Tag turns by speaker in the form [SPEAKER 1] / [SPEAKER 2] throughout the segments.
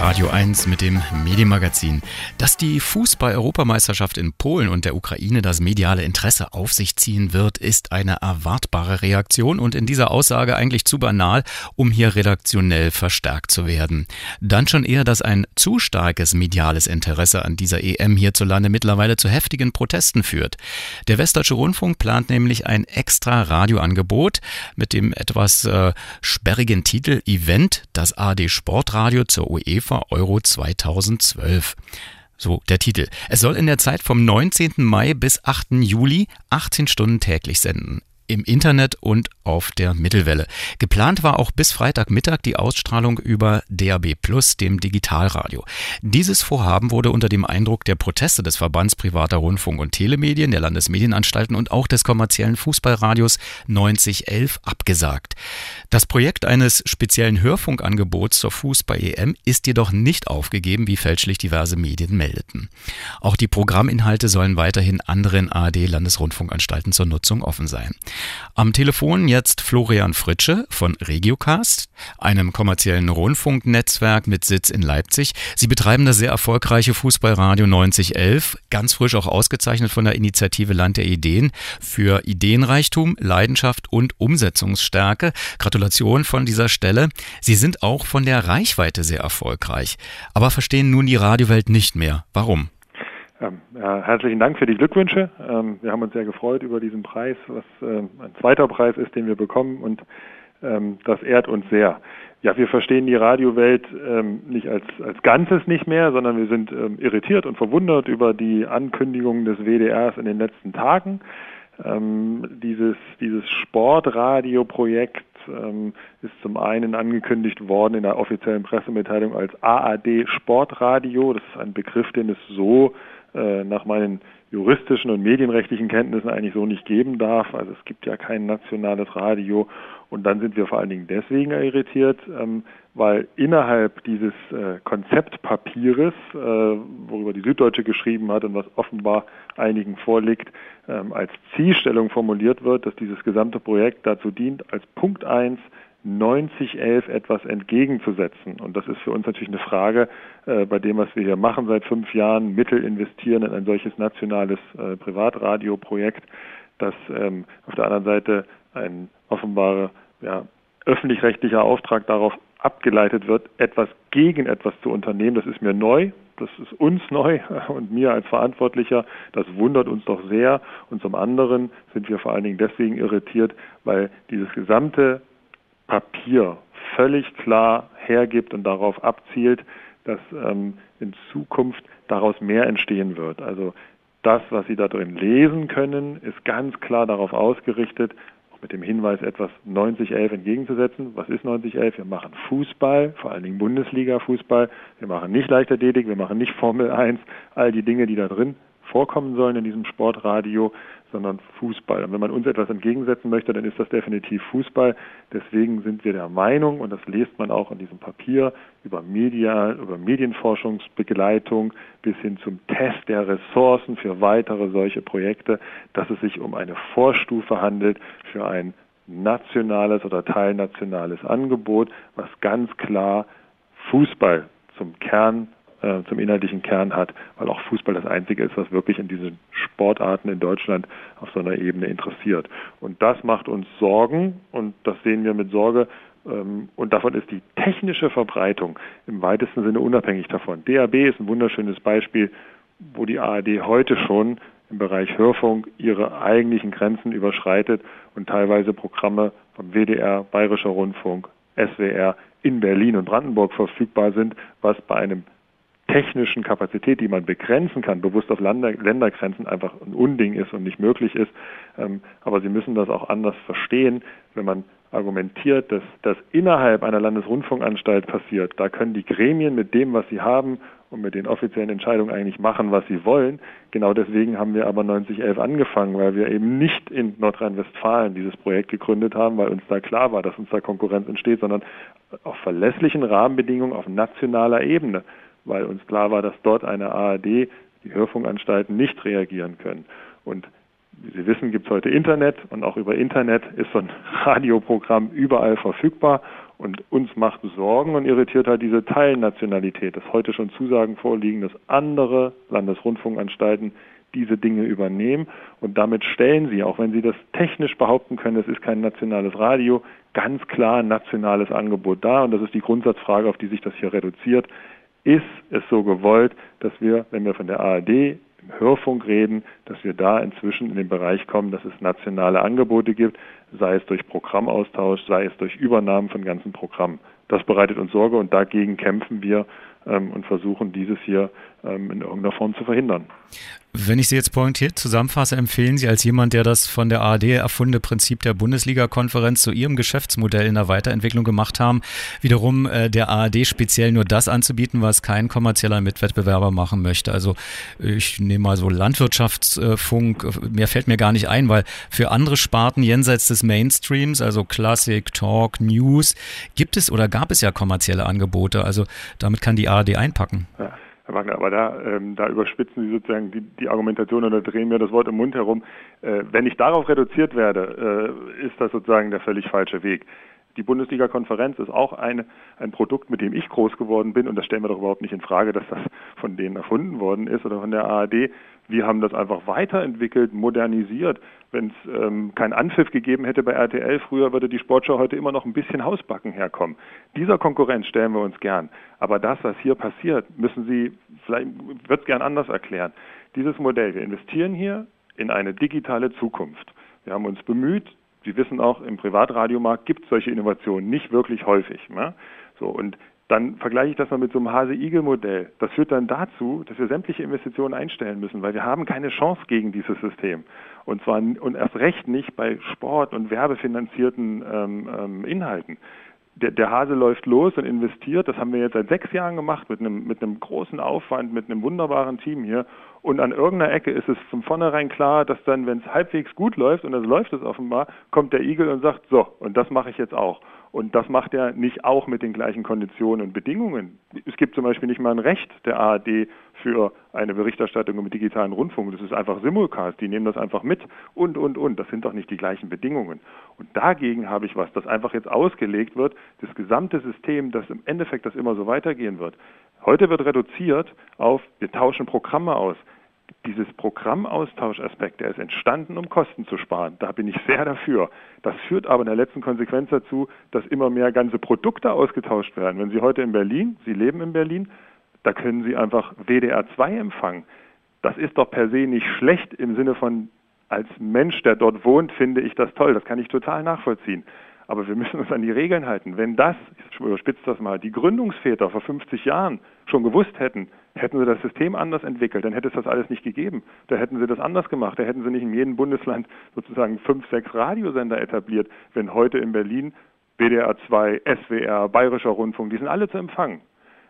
[SPEAKER 1] Radio 1 mit dem Medienmagazin. Dass die Fußball-Europameisterschaft in Polen und der Ukraine das mediale Interesse auf sich ziehen wird, ist eine erwartbare Reaktion und in dieser Aussage eigentlich zu banal, um hier redaktionell verstärkt zu werden. Dann schon eher, dass ein zu starkes mediales Interesse an dieser EM hierzulande mittlerweile zu heftigen Protesten führt. Der Westdeutsche Rundfunk plant nämlich ein extra Radioangebot mit dem etwas sperrigen Titel Event, das ARD Sportradio zur UEFA Euro 2012. So, der Titel. Es soll in der Zeit vom 19. Mai bis 8. Juli 18 Stunden täglich senden. Im Internet und auf der Mittelwelle. Geplant war auch bis Freitagmittag die Ausstrahlung über DAB+, dem Digitalradio. Dieses Vorhaben wurde unter dem Eindruck der Proteste des Verbands privater Rundfunk- und Telemedien, der Landesmedienanstalten und auch des kommerziellen Fußballradios 9011 abgesagt. Das Projekt eines speziellen Hörfunkangebots zur Fußball-EM ist jedoch nicht aufgegeben, wie fälschlich diverse Medien meldeten. Auch die Programminhalte sollen weiterhin anderen ARD-Landesrundfunkanstalten zur Nutzung offen sein. Am Telefon jetzt Florian Fritsche von Regiocast, einem kommerziellen Rundfunknetzwerk mit Sitz in Leipzig. Sie betreiben das sehr erfolgreiche Fußballradio 9011, ganz frisch auch ausgezeichnet von der Initiative Land der Ideen für Ideenreichtum, Leidenschaft und Umsetzungsstärke. Gratulation von dieser Stelle. Sie sind auch von der Reichweite sehr erfolgreich, aber verstehen nun die Radiowelt nicht mehr. Warum?
[SPEAKER 2] Ja, herzlichen Dank für die Glückwünsche. Wir haben uns sehr gefreut über diesen Preis, was ein zweiter Preis ist, den wir bekommen, und das ehrt uns sehr. Ja, wir verstehen die Radiowelt nicht als Ganzes nicht mehr, sondern wir sind irritiert und verwundert über die Ankündigungen des WDRs in den letzten Tagen. Dieses Sportradio-Projekt ist zum einen angekündigt worden in der offiziellen Pressemitteilung als ARD Sportradio. Das ist ein Begriff, den es so nach meinen juristischen und medienrechtlichen Kenntnissen eigentlich so nicht geben darf. Also es gibt ja kein nationales Radio. Und dann sind wir vor allen Dingen deswegen irritiert, weil innerhalb dieses Konzeptpapieres, worüber die Süddeutsche geschrieben hat und was offenbar einigen vorliegt, als Zielstellung formuliert wird, dass dieses gesamte Projekt dazu dient, als Punkt 1 9011 etwas entgegenzusetzen. Und das ist für uns natürlich eine Frage, bei dem, was wir hier machen seit 5 Jahren, Mittel investieren in ein solches nationales Privatradioprojekt, das auf der anderen Seite ein offenbarer öffentlich-rechtlicher Auftrag darauf abgeleitet wird, etwas gegen etwas zu unternehmen. Das ist mir neu, das ist uns neu und mir als Verantwortlicher, das wundert uns doch sehr. Und zum anderen sind wir vor allen Dingen deswegen irritiert, weil dieses gesamte Papier völlig klar hergibt und darauf abzielt, dass in Zukunft daraus mehr entstehen wird. Also das, was Sie da drin lesen können, ist ganz klar darauf ausgerichtet, auch mit dem Hinweis, etwas 9011 entgegenzusetzen. Was ist 9011? Wir machen Fußball, vor allen Dingen Bundesliga-Fußball. Wir machen nicht Leichtathletik, wir machen nicht Formel 1, all die Dinge, die da drin vorkommen sollen in diesem Sportradio, sondern Fußball. Und wenn man uns etwas entgegensetzen möchte, dann ist das definitiv Fußball. Deswegen sind wir der Meinung, und das liest man auch in diesem Papier, über Medienforschungsbegleitung bis hin zum Test der Ressourcen für weitere solche Projekte, dass es sich um eine Vorstufe handelt für ein nationales oder teilnationales Angebot, was ganz klar Fußball zum inhaltlichen Kern hat, weil auch Fußball das Einzige ist, was wirklich in diesen Sportarten in Deutschland auf so einer Ebene interessiert. Und das macht uns Sorgen und das sehen wir mit Sorge. Und davon ist die technische Verbreitung im weitesten Sinne unabhängig davon. DAB ist ein wunderschönes Beispiel, wo die ARD heute schon im Bereich Hörfunk ihre eigentlichen Grenzen überschreitet und teilweise Programme vom WDR, Bayerischer Rundfunk, SWR in Berlin und Brandenburg verfügbar sind, was bei einem technischen Kapazität, die man begrenzen kann, bewusst auf Ländergrenzen einfach ein Unding ist und nicht möglich ist. Aber Sie müssen das auch anders verstehen, wenn man argumentiert, dass das innerhalb einer Landesrundfunkanstalt passiert. Da können die Gremien mit dem, was sie haben und mit den offiziellen Entscheidungen eigentlich machen, was sie wollen. Genau deswegen haben wir aber 9011 angefangen, weil wir eben nicht in Nordrhein-Westfalen dieses Projekt gegründet haben, weil uns da klar war, dass uns da Konkurrenz entsteht, sondern auf verlässlichen Rahmenbedingungen auf nationaler Ebene, weil uns klar war, dass dort eine ARD, die Hörfunkanstalten nicht reagieren können. Und wie Sie wissen, gibt es heute Internet und auch über Internet ist so ein Radioprogramm überall verfügbar Und uns macht Sorgen und irritiert halt diese Teilnationalität, dass heute schon Zusagen vorliegen, dass andere Landesrundfunkanstalten diese Dinge übernehmen und damit stellen sie, auch wenn sie das technisch behaupten können, es ist kein nationales Radio, ganz klar ein nationales Angebot dar und das ist die Grundsatzfrage, auf die sich das hier reduziert. Ist es so gewollt, dass wir, wenn wir von der ARD im Hörfunk reden, dass wir da inzwischen in den Bereich kommen, dass es nationale Angebote gibt, sei es durch Programmaustausch, sei es durch Übernahmen von ganzen Programmen. Das bereitet uns Sorge und dagegen kämpfen wir und versuchen dieses hier in irgendeiner Form zu verhindern.
[SPEAKER 1] Wenn ich Sie jetzt pointiert zusammenfasse, empfehlen Sie als jemand, der das von der ARD erfundene Prinzip der Bundesliga-Konferenz zu Ihrem Geschäftsmodell in der Weiterentwicklung gemacht haben, wiederum der ARD speziell nur das anzubieten, was kein kommerzieller Mitwettbewerber machen möchte. Also ich nehme mal so Landwirtschaftsfunk, mehr fällt mir gar nicht ein, weil für andere Sparten jenseits des Mainstreams, also Klassik, Talk, News, gibt es oder gab es ja kommerzielle Angebote. Also damit kann die ARD einpacken.
[SPEAKER 2] Ja. Herr Wagner, aber da überspitzen Sie sozusagen die Argumentation oder drehen mir das Wort im Mund herum. Wenn ich darauf reduziert werde, ist das sozusagen der völlig falsche Weg. Die Bundesliga-Konferenz ist auch ein Produkt, mit dem ich groß geworden bin und das stellen wir doch überhaupt nicht in Frage, dass das von denen erfunden worden ist oder von der ARD. Wir haben das einfach weiterentwickelt, modernisiert. Wenn es keinen Anpfiff gegeben hätte bei RTL früher, würde die Sportschau heute immer noch ein bisschen Hausbacken herkommen. Dieser Konkurrenz stellen wir uns gern. Aber das, was hier passiert, müssen Sie, vielleicht wird es gern anders erklären. Dieses Modell, wir investieren hier in eine digitale Zukunft. Wir haben uns bemüht, Sie wissen auch, im Privatradiomarkt gibt es solche Innovationen nicht wirklich häufig. Ne? So, und dann vergleiche ich das mal mit so einem Hase-Igel-Modell. Das führt dann dazu, dass wir sämtliche Investitionen einstellen müssen, weil wir haben keine Chance gegen dieses System. Und erst recht nicht bei Sport- und werbefinanzierten Inhalten. Der Hase läuft los und investiert. Das haben wir jetzt seit 6 Jahren gemacht mit einem großen Aufwand, mit einem wunderbaren Team hier. Und an irgendeiner Ecke ist es von vornherein klar, dass dann, wenn es halbwegs gut läuft, und das läuft es offenbar, kommt der Igel und sagt, so, und das mache ich jetzt auch. Und das macht er nicht auch mit den gleichen Konditionen und Bedingungen. Es gibt zum Beispiel nicht mal ein Recht der ARD für eine Berichterstattung im digitalen Rundfunk. Das ist einfach Simulcast, die nehmen das einfach mit und. Das sind doch nicht die gleichen Bedingungen. Und dagegen habe ich was, das einfach jetzt ausgelegt wird, das gesamte System, das im Endeffekt das immer so weitergehen wird. Heute wird reduziert auf, wir tauschen Programme aus. Dieses Programmaustausch-Aspekt, der ist entstanden, um Kosten zu sparen. Da bin ich sehr dafür. Das führt aber in der letzten Konsequenz dazu, dass immer mehr ganze Produkte ausgetauscht werden. Wenn Sie heute in Berlin, Sie leben in Berlin, da können Sie einfach WDR 2 empfangen. Das ist doch per se nicht schlecht im Sinne von, als Mensch, der dort wohnt, finde ich das toll. Das kann ich total nachvollziehen. Aber wir müssen uns an die Regeln halten. Wenn das, ich überspitze das mal, die Gründungsväter vor 50 Jahren schon gewusst hätten, hätten sie das System anders entwickelt, dann hätte es das alles nicht gegeben. Da hätten sie das anders gemacht. Da hätten sie nicht in jedem Bundesland sozusagen 5, 6 Radiosender etabliert. Wenn heute in Berlin WDR 2, SWR, Bayerischer Rundfunk, die sind alle zu empfangen.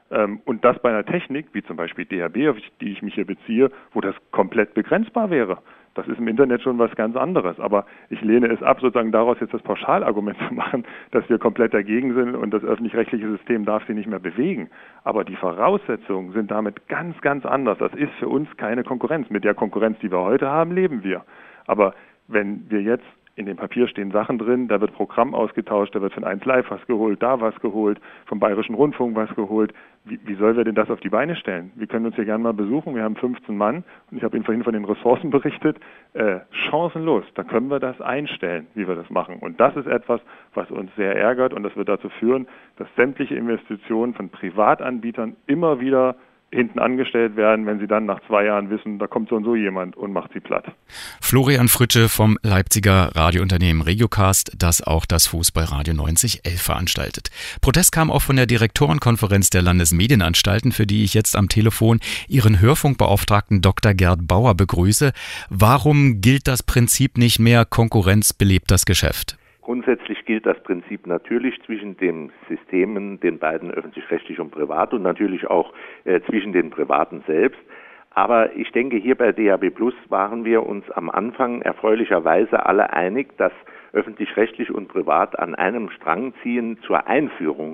[SPEAKER 2] Und das bei einer Technik, wie zum Beispiel DAB, auf die ich mich hier beziehe, wo das komplett begrenzbar wäre. Das ist im Internet schon was ganz anderes. Aber ich lehne es ab, sozusagen daraus jetzt das Pauschalargument zu machen, dass wir komplett dagegen sind und das öffentlich-rechtliche System darf sie nicht mehr bewegen. Aber die Voraussetzungen sind damit ganz, ganz anders. Das ist für uns keine Konkurrenz. Mit der Konkurrenz, die wir heute haben, leben wir. Aber wenn wir jetzt in dem Papier stehen Sachen drin, da wird Programm ausgetauscht, da wird von 1 Live was geholt, da was geholt, vom Bayerischen Rundfunk was geholt. Wie sollen wir denn das auf die Beine stellen? Wir können uns hier gerne mal besuchen, wir haben 15 Mann und ich habe Ihnen vorhin von den Ressourcen berichtet. Chancenlos, da können wir das einstellen, wie wir das machen. Und das ist etwas, was uns sehr ärgert und das wird dazu führen, dass sämtliche Investitionen von Privatanbietern immer wieder hinten angestellt werden, wenn sie dann nach 2 Jahren wissen, da kommt so und so jemand und macht sie platt.
[SPEAKER 1] Florian Fritsche vom Leipziger Radiounternehmen Regiocast, das auch das Fußballradio 9011 veranstaltet. Protest kam auch von der Direktorenkonferenz der Landesmedienanstalten, für die ich jetzt am Telefon Ihren Hörfunkbeauftragten Dr. Gerd Bauer begrüße. Warum gilt das Prinzip nicht mehr? Konkurrenz belebt das Geschäft.
[SPEAKER 3] Grundsätzlich gilt das Prinzip natürlich zwischen den Systemen, den beiden öffentlich-rechtlich und privat und natürlich auch zwischen den Privaten selbst. Aber ich denke, hier bei DAB+ waren wir uns am Anfang erfreulicherweise alle einig, dass öffentlich-rechtlich und privat an einem Strang ziehen zur Einführung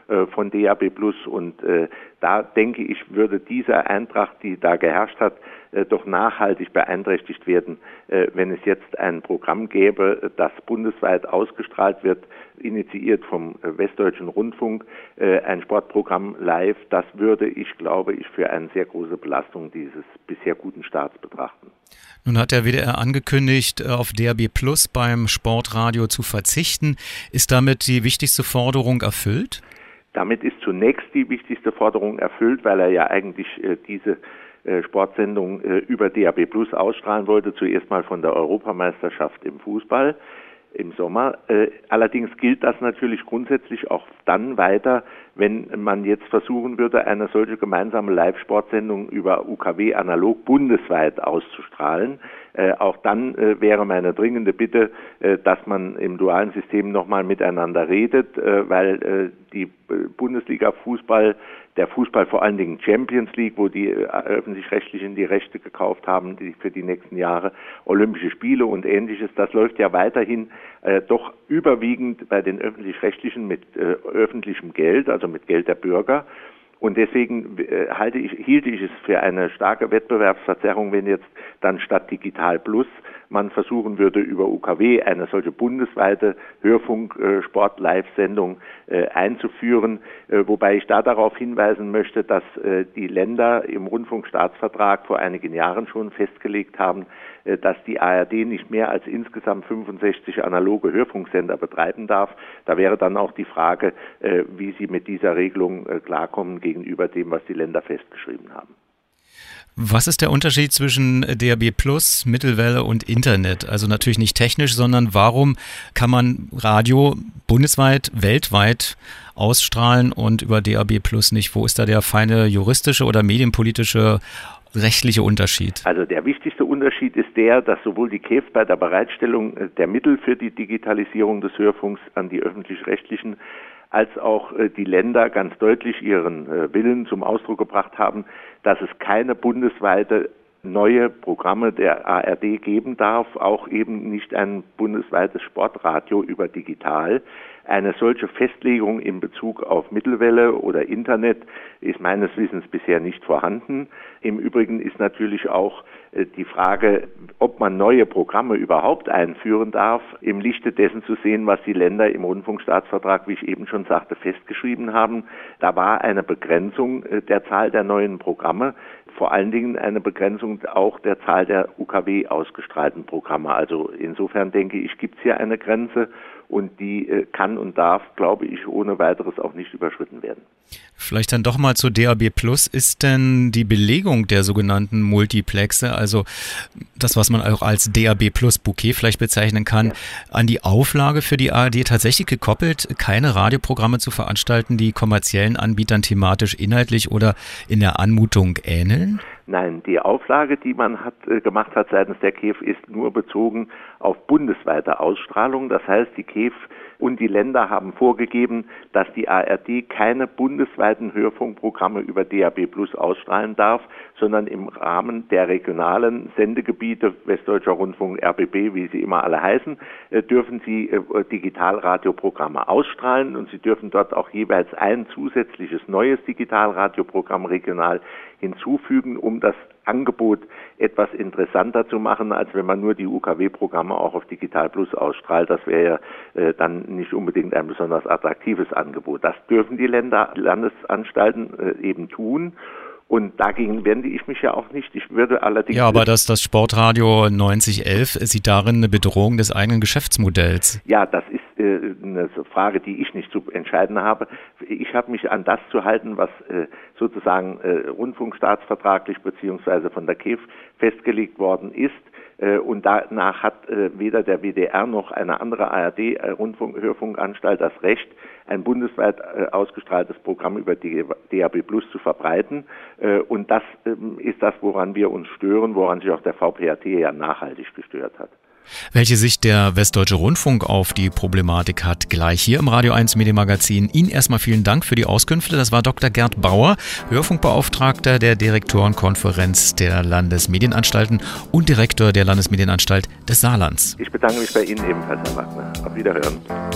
[SPEAKER 3] von DAB+. Und da denke ich, würde diese Eintracht, die da geherrscht hat, doch nachhaltig beeinträchtigt werden, wenn es jetzt ein Programm gäbe, das bundesweit ausgestrahlt wird, initiiert vom Westdeutschen Rundfunk, ein Sportprogramm live. Das würde ich, glaube ich, für eine sehr große Belastung dieses bisher guten Starts betrachten.
[SPEAKER 1] Nun hat der WDR angekündigt, auf DAB+ beim Sportradio zu verzichten. Ist damit die wichtigste Forderung erfüllt?
[SPEAKER 3] Damit ist zunächst die wichtigste Forderung erfüllt, weil er ja eigentlich diese Sportsendung über DAB+ ausstrahlen wollte, zuerst mal von der Europameisterschaft im Fußball im Sommer. Allerdings gilt das natürlich grundsätzlich auch dann weiter, wenn man jetzt versuchen würde, eine solche gemeinsame Live-Sportsendung über UKW analog bundesweit auszustrahlen. Auch dann wäre meine dringende Bitte, dass man im dualen System nochmal miteinander redet, weil die Bundesliga-Fußball, der Fußball vor allen Dingen Champions League, wo die Öffentlich-Rechtlichen die Rechte gekauft haben, die für die nächsten Jahre Olympische Spiele und Ähnliches, das läuft ja weiterhin doch überwiegend bei den Öffentlich-Rechtlichen mit öffentlichem Geld, also mit Geld der Bürger. Und deswegen hielte ich es für eine starke Wettbewerbsverzerrung, wenn jetzt dann statt Digital Plus man versuchen würde, über UKW eine solche bundesweite Hörfunk-Sport-Live-Sendung einzuführen. Wobei ich da darauf hinweisen möchte, dass die Länder im Rundfunkstaatsvertrag vor einigen Jahren schon festgelegt haben, dass die ARD nicht mehr als insgesamt 65 analoge Hörfunksender betreiben darf. Da wäre dann auch die Frage, wie sie mit dieser Regelung klarkommen gegenüber dem, was die Länder festgeschrieben haben.
[SPEAKER 1] Was ist der Unterschied zwischen DAB+, Mittelwelle und Internet? Also natürlich nicht technisch, sondern warum kann man Radio bundesweit, weltweit ausstrahlen und über DAB+ nicht? Wo ist da der feine juristische oder medienpolitische rechtliche Unterschied?
[SPEAKER 3] Also der wichtigste Unterschied ist der, dass sowohl die KEF bei der Bereitstellung der Mittel für die Digitalisierung des Hörfunks an die Öffentlich-Rechtlichen als auch die Länder ganz deutlich ihren Willen zum Ausdruck gebracht haben, dass es keine bundesweite neue Programme der ARD geben darf, auch eben nicht ein bundesweites Sportradio über digital. Eine solche Festlegung in Bezug auf Mittelwelle oder Internet ist meines Wissens bisher nicht vorhanden. Im Übrigen ist natürlich auch die Frage, ob man neue Programme überhaupt einführen darf, im Lichte dessen zu sehen, was die Länder im Rundfunkstaatsvertrag, wie ich eben schon sagte, festgeschrieben haben. Da war eine Begrenzung der Zahl der neuen Programme, vor allen Dingen eine Begrenzung auch der Zahl der UKW ausgestrahlten Programme. Also insofern denke ich, gibt es hier eine Grenze und die kann und darf, glaube ich, ohne weiteres auch nicht überschritten werden.
[SPEAKER 1] Dann doch mal zu DAB+. Ist denn die Belegung der sogenannten Multiplexe, also das, was man auch als DAB+ Bouquet vielleicht bezeichnen kann, an die Auflage für die ARD tatsächlich gekoppelt, keine Radioprogramme zu veranstalten, die kommerziellen Anbietern thematisch, inhaltlich oder in der Anmutung ähneln?
[SPEAKER 3] Nein, die Auflage, die man gemacht hat seitens der KEF, ist nur bezogen auf bundesweite Ausstrahlung. Das heißt, die KEF und die Länder haben vorgegeben, dass die ARD keine bundesweiten Hörfunkprogramme über DAB+ ausstrahlen darf, sondern im Rahmen der regionalen Sendegebiete, Westdeutscher Rundfunk, RBB, wie sie immer alle heißen, dürfen sie Digitalradioprogramme ausstrahlen und sie dürfen dort auch jeweils ein zusätzliches neues Digitalradioprogramm regional hinzufügen, um das Angebot etwas interessanter zu machen, als wenn man nur die UKW-Programme auch auf Digital Plus ausstrahlt. Das wäre ja dann nicht unbedingt ein besonders attraktives Angebot. Das dürfen die Landesanstalten eben tun. Und dagegen wende ich mich ja auch nicht. Ich würde allerdings...
[SPEAKER 1] Ja, aber das Sportradio 9011 sieht darin eine Bedrohung des eigenen Geschäftsmodells.
[SPEAKER 3] Ja, das ist eine Frage, die ich nicht zu entscheiden habe. Ich habe mich an das zu halten, was sozusagen rundfunkstaatsvertraglich beziehungsweise von der KEF festgelegt worden ist. Und danach hat weder der WDR noch eine andere ARD-Hörfunkanstalt das Recht, ein bundesweit ausgestrahltes Programm über DAB+ zu verbreiten. Und das ist das, woran wir uns stören, woran sich auch der VPRT ja nachhaltig gestört hat.
[SPEAKER 1] Welche Sicht der Westdeutsche Rundfunk auf die Problematik hat, gleich hier im Radio 1 Medienmagazin. Ihnen erstmal vielen Dank für die Auskünfte. Das war Dr. Gerd Bauer, Hörfunkbeauftragter der Direktorenkonferenz der Landesmedienanstalten und Direktor der Landesmedienanstalt des Saarlands.
[SPEAKER 3] Ich bedanke mich bei Ihnen ebenfalls, Herr Wagner. Auf Wiederhören.